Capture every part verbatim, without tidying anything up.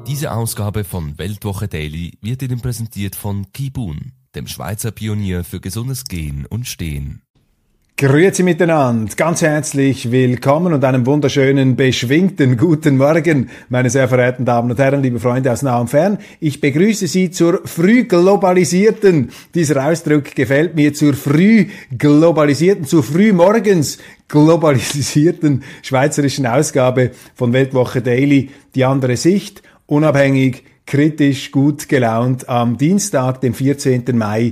Diese Ausgabe von Weltwoche Daily wird Ihnen präsentiert von Kibun, dem Schweizer Pionier für gesundes Gehen und Stehen. Grüezi miteinander, ganz herzlich willkommen und einen wunderschönen, beschwingten guten Morgen, meine sehr verehrten Damen und Herren, liebe Freunde aus nah und fern. Ich begrüße Sie zur früh globalisierten, dieser Ausdruck gefällt mir, zur früh globalisierten, zur früh morgens globalisierten schweizerischen Ausgabe von Weltwoche Daily, die andere Sicht, unabhängig, kritisch, gut gelaunt am Dienstag, dem vierzehnten Mai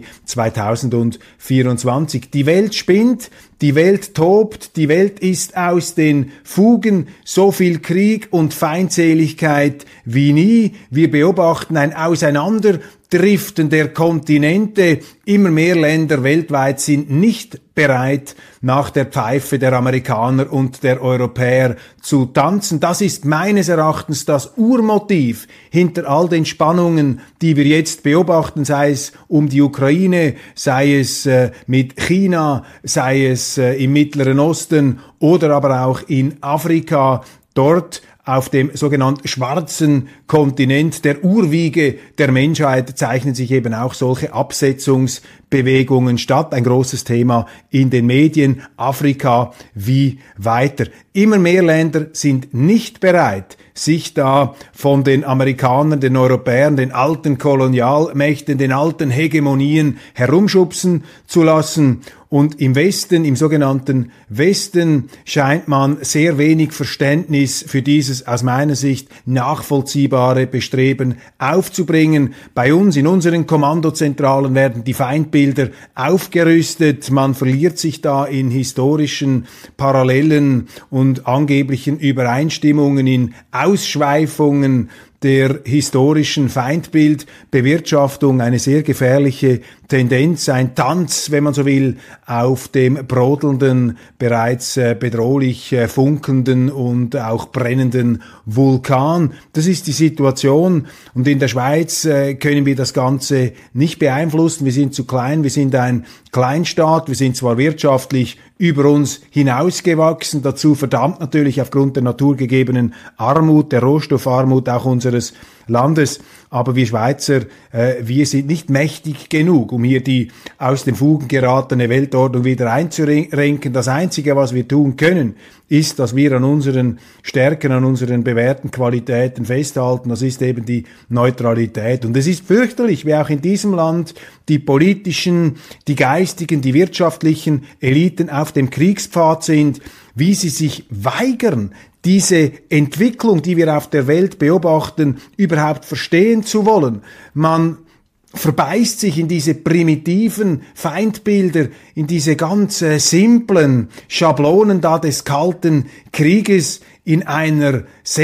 zweitausendvierundzwanzig. Die Welt spinnt, die Welt tobt, die Welt ist aus den Fugen, so viel Krieg und Feindseligkeit wie nie. Wir beobachten ein Auseinanderdriften der Kontinente. Immer mehr Länder weltweit sind nicht bereit, nach der Pfeife der Amerikaner und der Europäer zu tanzen. Das ist meines Erachtens das Urmotiv hinter all den Spannungen, die wir jetzt beobachten, sei es um die Ukraine, sei es äh, mit China, sei es äh, im Mittleren Osten oder aber auch in Afrika. Dort auf dem sogenannten schwarzen Kontinent, der Urwiege der Menschheit, zeichnen sich eben auch solche Absetzungsbewegungen statt. Ein großes Thema in den Medien. Afrika wie weiter. Immer mehr Länder sind nicht bereit, sich da von den Amerikanern, den Europäern, den alten Kolonialmächten, den alten Hegemonien herumschubsen zu lassen. Und im Westen, im sogenannten Westen, scheint man sehr wenig Verständnis für dieses aus meiner Sicht nachvollziehbare Bestreben aufzubringen. Bei uns in unseren Kommandozentralen werden die Feindbilder aufgerüstet. Man verliert sich da in historischen Parallelen und angeblichen Übereinstimmungen, in Ausschweifungen der historischen Feindbildbewirtschaftung, eine sehr gefährliche Tendenz, ein Tanz, wenn man so will, auf dem brodelnden, bereits äh, bedrohlich äh, funkelnden und auch brennenden Vulkan. Das ist die Situation, und in der Schweiz äh, können wir das Ganze nicht beeinflussen. Wir sind zu klein, wir sind ein Kleinstaat, wir sind zwar wirtschaftlich über uns hinausgewachsen, dazu verdammt natürlich aufgrund der naturgegebenen Armut, der Rohstoffarmut auch unseres Landes, aber wir Schweizer, äh, wir sind nicht mächtig genug, um hier die aus den Fugen geratene Weltordnung wieder einzurenken. Das Einzige, was wir tun können, ist, dass wir an unseren Stärken, an unseren bewährten Qualitäten festhalten. Das ist eben die Neutralität. Und es ist fürchterlich, wie auch in diesem Land die politischen, die geistigen, die wirtschaftlichen Eliten auf dem Kriegspfad sind, wie sie sich weigern, diese Entwicklung, die wir auf der Welt beobachten, überhaupt verstehen zu wollen. Man verbeißt sich in diese primitiven Feindbilder, in diese ganz äh, simplen Schablonen da des Kalten Krieges, in einer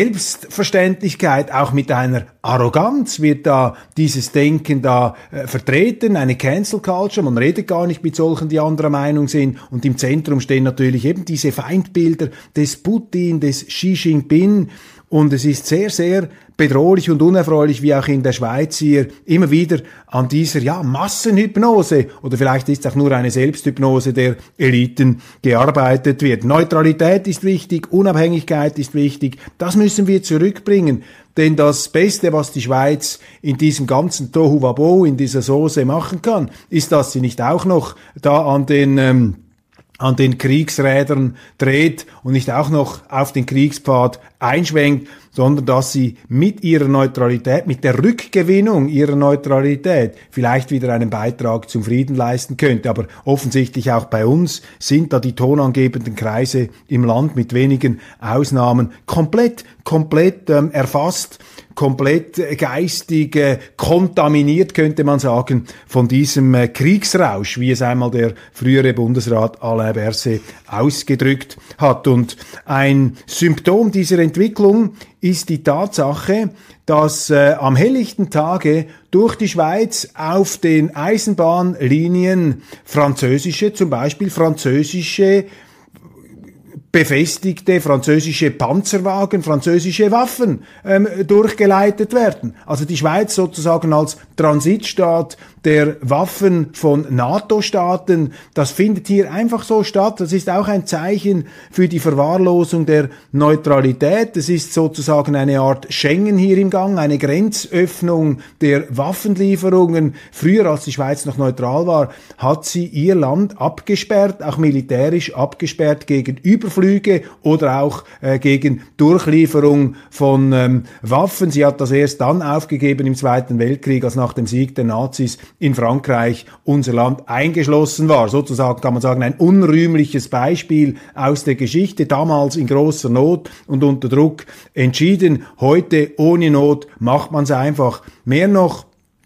Selbstverständlichkeit, auch mit einer Arroganz wird da dieses Denken da äh, vertreten, eine Cancel Culture, man redet gar nicht mit solchen, die anderer Meinung sind, und im Zentrum stehen natürlich eben diese Feindbilder des Putin, des Xi Jinping. Und es ist sehr, sehr bedrohlich und unerfreulich, wie auch in der Schweiz hier immer wieder an dieser ja Massenhypnose, oder vielleicht ist es auch nur eine Selbsthypnose der Eliten, gearbeitet wird. Neutralität ist wichtig, Unabhängigkeit ist wichtig, das müssen wir zurückbringen. Denn das Beste, was die Schweiz in diesem ganzen Tohuwabohu, in dieser Soße machen kann, ist, dass sie nicht auch noch da an den ähm, an den Kriegsrädern dreht und nicht auch noch auf den Kriegspfad einschwenkt, sondern dass sie mit ihrer Neutralität, mit der Rückgewinnung ihrer Neutralität vielleicht wieder einen Beitrag zum Frieden leisten könnte. Aber offensichtlich auch bei uns sind da die tonangebenden Kreise im Land mit wenigen Ausnahmen komplett, komplett ähm, erfasst, komplett geistig äh, kontaminiert, könnte man sagen, von diesem äh, Kriegsrausch, wie es einmal der frühere Bundesrat Alain Berset ausgedrückt hat. Und ein Symptom dieser Entwicklung ist die Tatsache, dass äh, am helllichten Tage durch die Schweiz auf den Eisenbahnlinien französische, zum Beispiel französische befestigte französische Panzerwagen, französische Waffen ähm, durchgeleitet werden. Also die Schweiz sozusagen als Transitstaat der Waffen von NATO-Staaten, das findet hier einfach so statt. Das ist auch ein Zeichen für die Verwahrlosung der Neutralität. Es ist sozusagen eine Art Schengen hier im Gang, eine Grenzöffnung der Waffenlieferungen. Früher, als die Schweiz noch neutral war, hat sie ihr Land abgesperrt, auch militärisch abgesperrt gegen Überflüge oder auch äh, gegen Durchlieferung von ähm, Waffen. Sie hat das erst dann aufgegeben im Zweiten Weltkrieg, als nach dem Sieg der Nazis in Frankreich unser Land eingeschlossen war. Sozusagen kann man sagen, ein unrühmliches Beispiel aus der Geschichte, damals in großer Not und unter Druck entschieden. Heute ohne Not macht man es einfach. Mehr noch,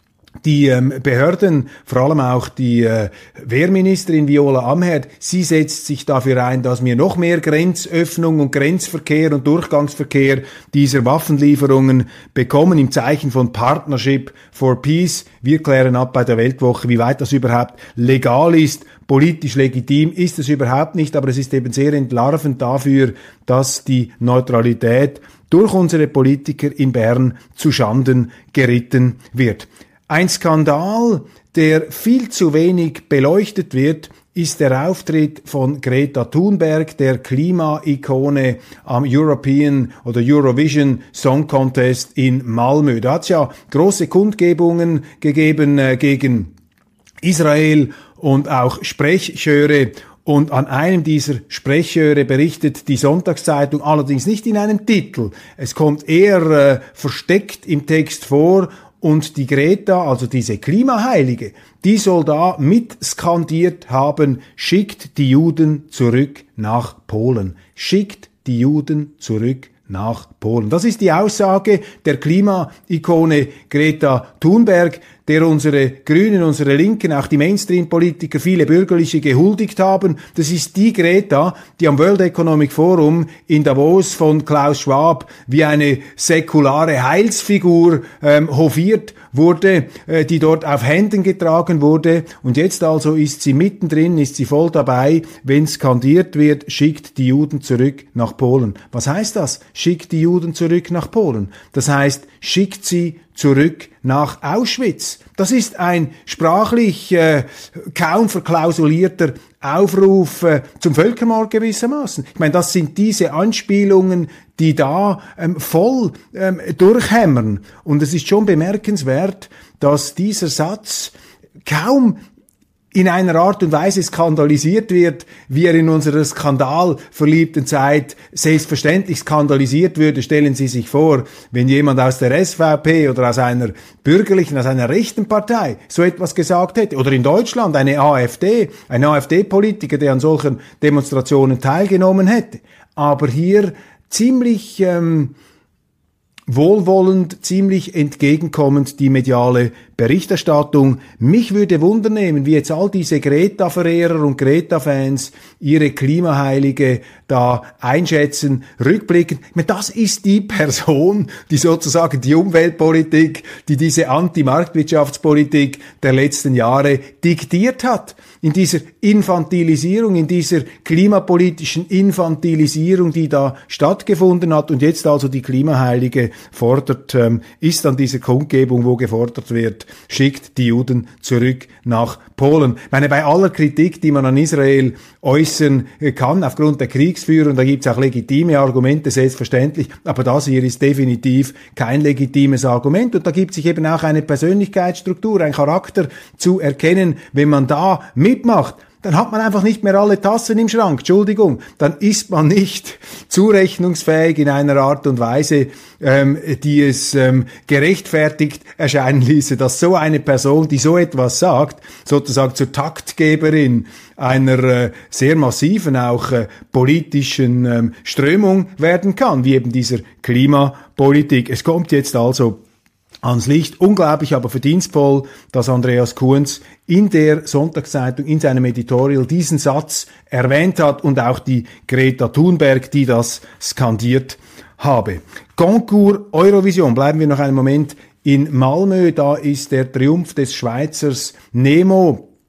die ähm, Behörden, vor allem auch die äh, Wehrministerin Viola Amherd, sie setzt sich dafür ein, dass wir noch mehr Grenzöffnung und Grenzverkehr und Durchgangsverkehr dieser Waffenlieferungen bekommen im Zeichen von Partnership for Peace. Wir klären ab bei der Weltwoche, wie weit das überhaupt legal ist. Politisch legitim ist es überhaupt nicht, aber es ist eben sehr entlarvend dafür, dass die Neutralität durch unsere Politiker in Bern zu Schanden geritten wird. Ein Skandal, der viel zu wenig beleuchtet wird, ist der Auftritt von Greta Thunberg, der Klima-Ikone am European oder Eurovision Song Contest in Malmö. Da hat es ja große Kundgebungen gegeben äh, gegen Israel und auch Sprechchöre. Und an einem dieser Sprechchöre berichtet die Sonntagszeitung, allerdings nicht in einem Titel. Es kommt eher äh, versteckt im Text vor. Und die Greta, also diese Klimaheilige, die soll da mit skandiert haben, schickt die Juden zurück nach Polen. Schickt die Juden zurück nach Polen. Das ist die Aussage der Klima-Ikone Greta Thunberg, der unsere Grünen, unsere Linken, auch die Mainstream-Politiker, viele Bürgerliche gehuldigt haben. Das ist die Greta, die am World Economic Forum in Davos von Klaus Schwab wie eine säkulare Heilsfigur ähm, hofiert wurde, äh, die dort auf Händen getragen wurde. Und jetzt also ist sie mittendrin, ist sie voll dabei, wenn skandiert wird, schickt die Juden zurück nach Polen. Was heißt das? Schickt die Juden zurück nach Polen. Das heißt, schickt sie zurück nach Auschwitz. Das ist ein sprachlich äh, kaum verklausulierter Aufruf äh, zum Völkermord gewissermaßen. Ich meine, das sind diese Anspielungen, die da ähm, voll ähm, durchhämmern. Und es ist schon bemerkenswert, dass dieser Satz kaum in einer Art und Weise skandalisiert wird, wie er in unserer skandalverliebten Zeit selbstverständlich skandalisiert würde. Stellen Sie sich vor, wenn jemand aus der S V P oder aus einer bürgerlichen, aus einer rechten Partei so etwas gesagt hätte. Oder in Deutschland eine AfD, ein AfD-Politiker, der an solchen Demonstrationen teilgenommen hätte. Aber hier ziemlich ähm, wohlwollend, ziemlich entgegenkommend die mediale Berichterstattung. Mich würde Wunder nehmen, wie jetzt all diese Greta-Verehrer und Greta-Fans ihre Klimaheilige da einschätzen, rückblickend. Ich meine, das ist die Person, die sozusagen die Umweltpolitik, die diese Anti-Marktwirtschaftspolitik der letzten Jahre diktiert hat. In dieser Infantilisierung, in dieser klimapolitischen Infantilisierung, die da stattgefunden hat und jetzt also die Klimaheilige fordert, ähm, ist an dieser Kundgebung, wo gefordert wird, schickt die Juden zurück nach Polen. Ich meine, bei aller Kritik, die man an Israel äußern kann, aufgrund der Kriegsführung, da gibt es auch legitime Argumente, selbstverständlich, aber das hier ist definitiv kein legitimes Argument und da gibt sich eben auch eine Persönlichkeitsstruktur, ein Charakter zu erkennen, wenn man da mitmacht. Dann hat man einfach nicht mehr alle Tassen im Schrank, Entschuldigung, dann ist man nicht zurechnungsfähig in einer Art und Weise, ähm, die es ähm, gerechtfertigt erscheinen ließe, dass so eine Person, die so etwas sagt, sozusagen zur Taktgeberin einer äh, sehr massiven, auch äh, politischen ähm, Strömung werden kann, wie eben dieser Klimapolitik. Es kommt jetzt also ans Licht. Unglaublich, aber verdienstvoll, dass Andreas Kuhns in der Sonntagszeitung, in seinem Editorial diesen Satz erwähnt hat und auch die Greta Thunberg, die das skandiert habe. Concours Eurovision, bleiben wir noch einen Moment in Malmö, da ist der Triumph des Schweizers Nemo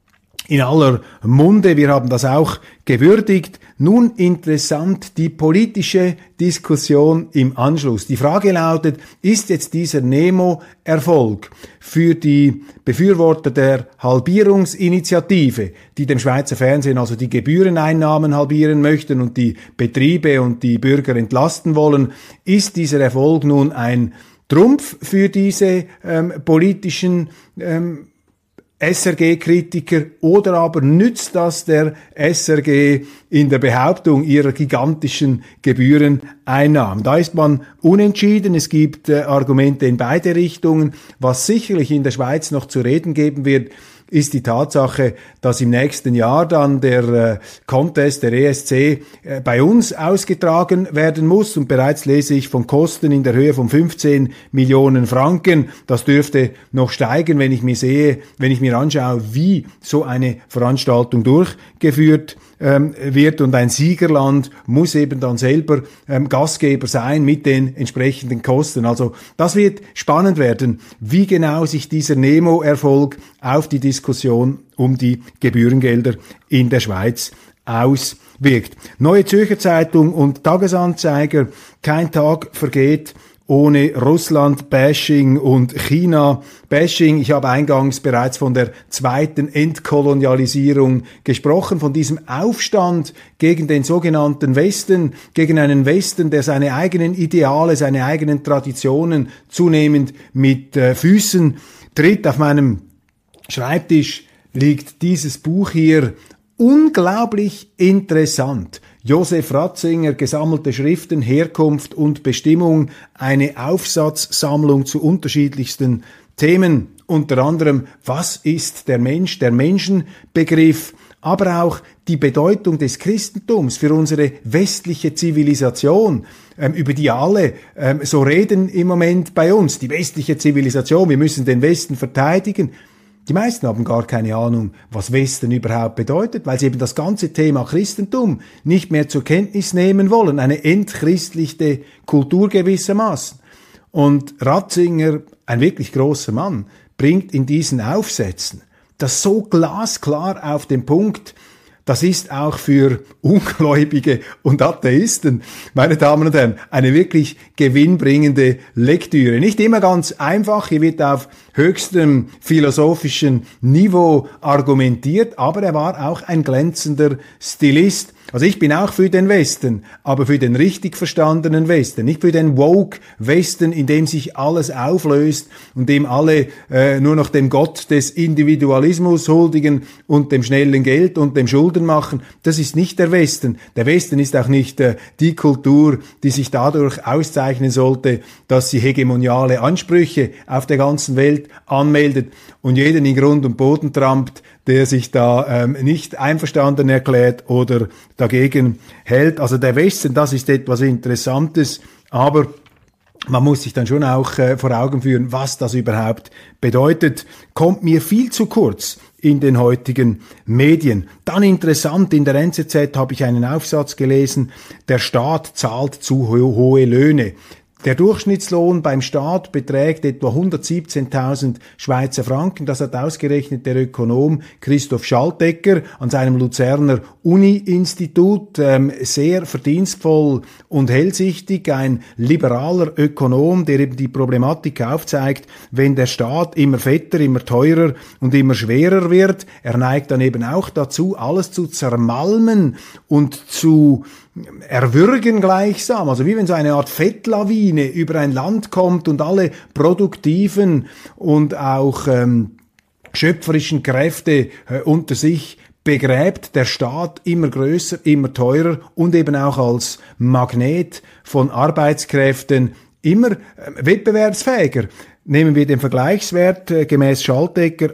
in aller Munde. Wir haben das auch gewürdigt. Nun interessant die politische Diskussion im Anschluss. Die Frage lautet, ist jetzt dieser Nemo-Erfolg für die Befürworter der Halbierungsinitiative, die dem Schweizer Fernsehen also die Gebühreneinnahmen halbieren möchten und die Betriebe und die Bürger entlasten wollen, ist dieser Erfolg nun ein Trumpf für diese ähm, politischen ähm, S R G-Kritiker, oder aber nützt das der S R G in der Behauptung ihrer gigantischen Gebühreneinnahmen? Da ist man unentschieden. Es gibt äh, Argumente in beide Richtungen. Was sicherlich in der Schweiz noch zu reden geben wird, ist die Tatsache, dass im nächsten Jahr dann der äh, Contest, der E S C, äh, bei uns ausgetragen werden muss. Und bereits lese ich von Kosten in der Höhe von fünfzehn Millionen Franken. Das dürfte noch steigen, wenn ich mir sehe, wenn ich mir anschaue, wie so eine Veranstaltung durchgeführt ähm, wird. Und ein Siegerland muss eben dann selber ähm, Gastgeber sein mit den entsprechenden Kosten. Also das wird spannend werden, wie genau sich dieser Nemo-Erfolg auf die Diskussion um die Gebührengelder in der Schweiz auswirkt. Neue Zürcher Zeitung und Tagesanzeiger, kein Tag vergeht ohne Russland-Bashing und China-Bashing. Ich habe eingangs bereits von der zweiten Entkolonialisierung gesprochen, von diesem Aufstand gegen den sogenannten Westen, gegen einen Westen, der seine eigenen Ideale, seine eigenen Traditionen zunehmend mit äh, Füßen tritt. Auf meinem Schreibtisch liegt dieses Buch hier, unglaublich interessant. Josef Ratzinger, gesammelte Schriften, Herkunft und Bestimmung, eine Aufsatzsammlung zu unterschiedlichsten Themen, unter anderem, was ist der Mensch, der Menschenbegriff, aber auch die Bedeutung des Christentums für unsere westliche Zivilisation, ähm, über die alle ähm, so reden im Moment bei uns, die westliche Zivilisation, wir müssen den Westen verteidigen. Die meisten haben gar keine Ahnung, was Westen überhaupt bedeutet, weil sie eben das ganze Thema Christentum nicht mehr zur Kenntnis nehmen wollen. Eine entchristlichte Kultur gewissermaßen. Und Ratzinger, ein wirklich großer Mann, bringt in diesen Aufsätzen das so glasklar auf den Punkt. Das ist auch für Ungläubige und Atheisten, meine Damen und Herren, eine wirklich gewinnbringende Lektüre. Nicht immer ganz einfach, hier wird auf höchstem philosophischen Niveau argumentiert, aber er war auch ein glänzender Stilist. Also ich bin auch für den Westen, aber für den richtig verstandenen Westen, nicht für den Woke-Westen, in dem sich alles auflöst und dem alle äh, nur noch dem Gott des Individualismus huldigen und dem schnellen Geld und dem Schulden machen. Das ist nicht der Westen. Der Westen ist auch nicht äh, die Kultur, die sich dadurch auszeichnen sollte, dass sie hegemoniale Ansprüche auf der ganzen Welt anmeldet und jeden in Grund und Boden trampt, der sich da ähm, nicht einverstanden erklärt oder dagegen hält. Also der Westen, das ist etwas Interessantes, aber man muss sich dann schon auch äh, vor Augen führen, was das überhaupt bedeutet. Kommt mir viel zu kurz in den heutigen Medien. Dann interessant, in der N Z Z habe ich einen Aufsatz gelesen, der Staat zahlt zu ho- hohe Löhne. Der Durchschnittslohn beim Staat beträgt etwa hundertsiebzehntausend Schweizer Franken. Das hat ausgerechnet der Ökonom Christoph Schaltegger an seinem Luzerner Uni-Institut. Ähm, sehr verdienstvoll und hellsichtig. Ein liberaler Ökonom, der eben die Problematik aufzeigt, wenn der Staat immer fetter, immer teurer und immer schwerer wird. Er neigt dann eben auch dazu, alles zu zermalmen und zu erwürgen gleichsam, also wie wenn so eine Art Fettlawine über ein Land kommt und alle produktiven und auch ähm, schöpferischen Kräfte äh, unter sich begräbt, der Staat immer größer, immer teurer und eben auch als Magnet von Arbeitskräften immer äh, wettbewerbsfähiger. Nehmen wir den Vergleichswert, äh, gemäß Schaltegger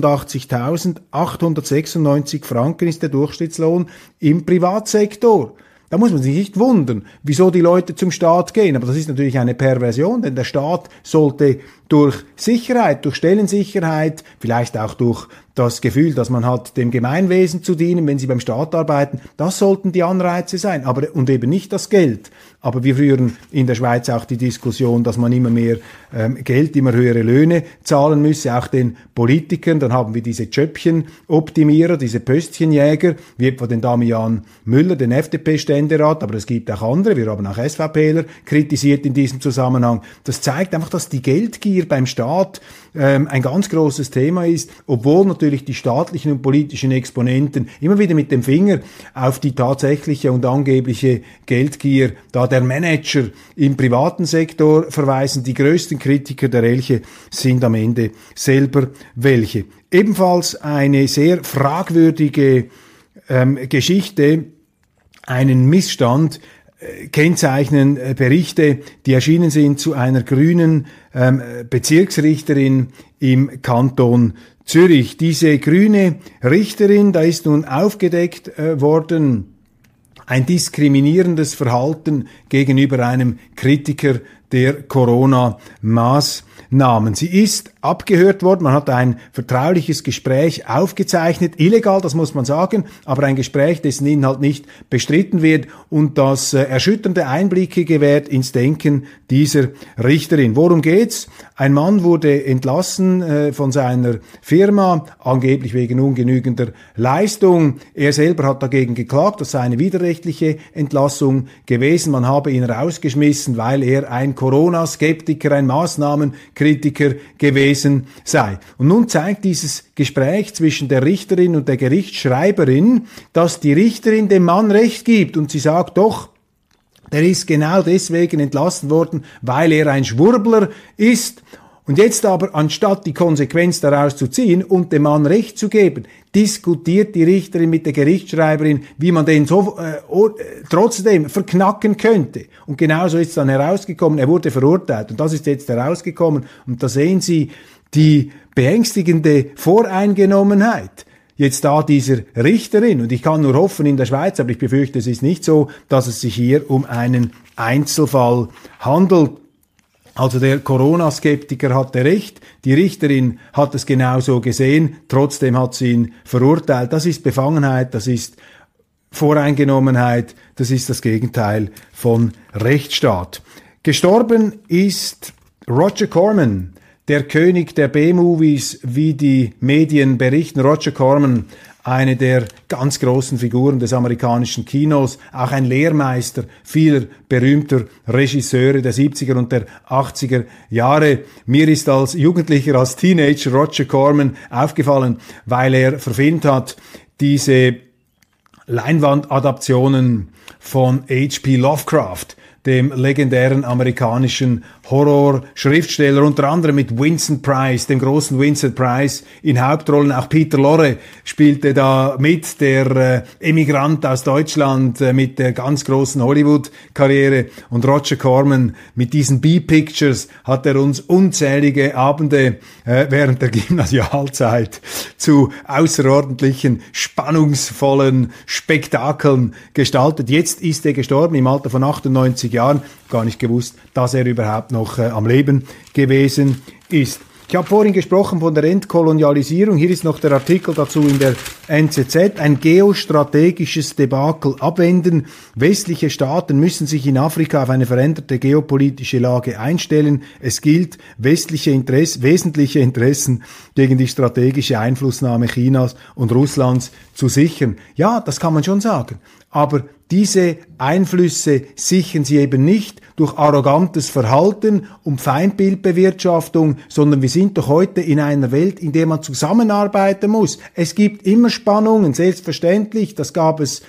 achtundachtzigtausendachthundertsechsundneunzig Franken ist der Durchschnittslohn im Privatsektor. Da muss man sich nicht wundern, wieso die Leute zum Staat gehen. Aber das ist natürlich eine Perversion, denn der Staat sollte durch Sicherheit, durch Stellensicherheit, vielleicht auch durch das Gefühl, dass man hat, dem Gemeinwesen zu dienen, wenn sie beim Staat arbeiten. Das sollten die Anreize sein, aber und eben nicht das Geld. Aber wir führen in der Schweiz auch die Diskussion, dass man immer mehr ähm, Geld, immer höhere Löhne zahlen müsse, auch den Politikern. Dann haben wir diese Jöppchen-Optimierer, diese Pöstchenjäger, wie etwa den Damian Müller, den F D P-Ständerat, aber es gibt auch andere, wir haben auch SVPler kritisiert in diesem Zusammenhang. Das zeigt einfach, dass die Geldgier beim Staat ähm, ein ganz großes Thema ist, obwohl natürlich die staatlichen und politischen Exponenten immer wieder mit dem Finger auf die tatsächliche und angebliche Geldgier da der Manager im privaten Sektor verweisen. Die größten Kritiker der Elche sind am Ende selber welche. Ebenfalls eine sehr fragwürdige ähm, Geschichte, einen Missstand äh, kennzeichnen äh, Berichte, die erschienen sind zu einer grünen ähm, Bezirksrichterin im Kanton Zürich. Diese grüne Richterin, da ist nun aufgedeckt äh, worden, ein diskriminierendes Verhalten gegenüber einem Kritiker der Corona-Maßnahmen. Sie ist abgehört worden, man hat ein vertrauliches Gespräch aufgezeichnet, illegal, das muss man sagen, aber ein Gespräch, dessen Inhalt nicht bestritten wird und das äh, erschütternde Einblicke gewährt ins Denken dieser Richterin. Worum geht's? Ein Mann wurde entlassen äh, von seiner Firma, angeblich wegen ungenügender Leistung. Er selber hat dagegen geklagt, das sei eine widerrechtliche Entlassung gewesen. Man habe ihn rausgeschmissen, weil er ein Corona-Skeptiker, ein Maßnahmenkritiker gewesen sei. Und nun zeigt dieses Gespräch zwischen der Richterin und der Gerichtsschreiberin, dass die Richterin dem Mann Recht gibt und sie sagt, doch, der ist genau deswegen entlassen worden, weil er ein Schwurbler ist. Und jetzt aber, anstatt die Konsequenz daraus zu ziehen und dem Mann Recht zu geben, diskutiert die Richterin mit der Gerichtsschreiberin, wie man den so äh, trotzdem verknacken könnte. Und genauso ist es dann herausgekommen, er wurde verurteilt und das ist jetzt herausgekommen. Und da sehen Sie die beängstigende Voreingenommenheit jetzt da dieser Richterin. Und ich kann nur hoffen in der Schweiz, aber ich befürchte, es ist nicht so, dass es sich hier um einen Einzelfall handelt. Also der Corona-Skeptiker hatte recht, die Richterin hat es genauso gesehen, trotzdem hat sie ihn verurteilt. Das ist Befangenheit, das ist Voreingenommenheit, das ist das Gegenteil von Rechtsstaat. Gestorben ist Roger Corman, der König der B-Movies, wie die Medien berichten. Roger Corman, eine der ganz großen Figuren des amerikanischen Kinos, auch ein Lehrmeister vieler berühmter Regisseure der siebziger und der achtziger Jahre. Mir ist als Jugendlicher, als Teenager Roger Corman aufgefallen, weil er verfilmt hat diese Leinwandadaptionen von H P Lovecraft, dem legendären amerikanischen Horror-Schriftsteller, unter anderem mit Vincent Price, dem großen Vincent Price in Hauptrollen. Auch Peter Lorre spielte da mit, der äh, Emigrant aus Deutschland äh, mit der ganz großen Hollywood-Karriere. Und Roger Corman mit diesen B-Pictures hat er uns unzählige Abende äh, während der Gymnasialzeit zu außerordentlichen, spannungsvollen Spektakeln gestaltet. Jetzt ist er gestorben im Alter von achtundneunzig Jahren. Gar nicht gewusst, dass er überhaupt noch äh, am Leben gewesen ist. Ich habe vorhin gesprochen von der Entkolonialisierung. Hier ist noch der Artikel dazu in der N Z Z. Ein geostrategisches Debakel abwenden. Westliche Staaten müssen sich in Afrika auf eine veränderte geopolitische Lage einstellen. Es gilt, westliche Interesse, wesentliche Interessen gegen die strategische Einflussnahme Chinas und Russlands zu sichern. Ja, das kann man schon sagen. Aber diese Einflüsse sichern sie eben nicht durch arrogantes Verhalten und Feindbildbewirtschaftung, sondern wir sind doch heute in einer Welt, in der man zusammenarbeiten muss. Es gibt immer Spannungen, selbstverständlich, das gab es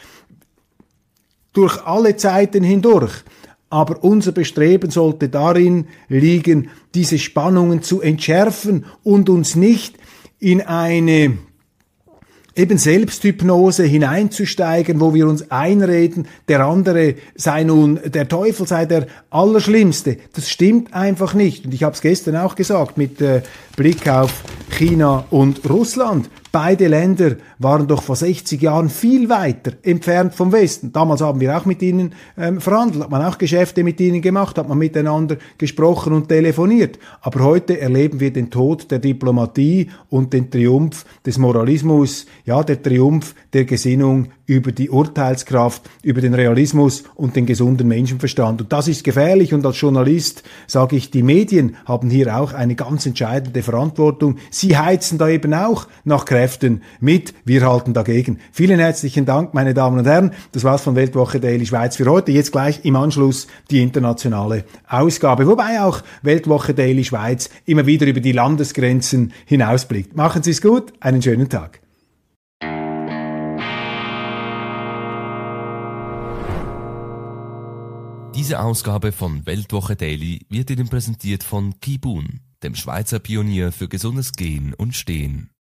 durch alle Zeiten hindurch. Aber unser Bestreben sollte darin liegen, diese Spannungen zu entschärfen und uns nicht in eine eben Selbsthypnose hineinzusteigen, wo wir uns einreden, der andere sei nun, der Teufel sei der Allerschlimmste. Das stimmt einfach nicht. Und ich habe es gestern auch gesagt, mit äh, Blick auf China und Russland. Beide Länder waren doch vor sechzig Jahren viel weiter entfernt vom Westen. Damals haben wir auch mit ihnen ähm, verhandelt, hat man auch Geschäfte mit ihnen gemacht, hat man miteinander gesprochen und telefoniert. Aber heute erleben wir den Tod der Diplomatie und den Triumph des Moralismus, ja, der Triumph der Gesinnung über die Urteilskraft, über den Realismus und den gesunden Menschenverstand. Und das ist gefährlich, und als Journalist sage ich, die Medien haben hier auch eine ganz entscheidende Verantwortung. Sie heizen da eben auch nach Kräften mit. Wir halten dagegen. Vielen herzlichen Dank, meine Damen und Herren. Das war's von Weltwoche Daily Schweiz für heute. Jetzt gleich im Anschluss die internationale Ausgabe, wobei auch Weltwoche Daily Schweiz immer wieder über die Landesgrenzen hinausblickt. Machen Sie es gut, einen schönen Tag. Diese Ausgabe von Weltwoche Daily wird Ihnen präsentiert von Kibun, dem Schweizer Pionier für gesundes Gehen und Stehen.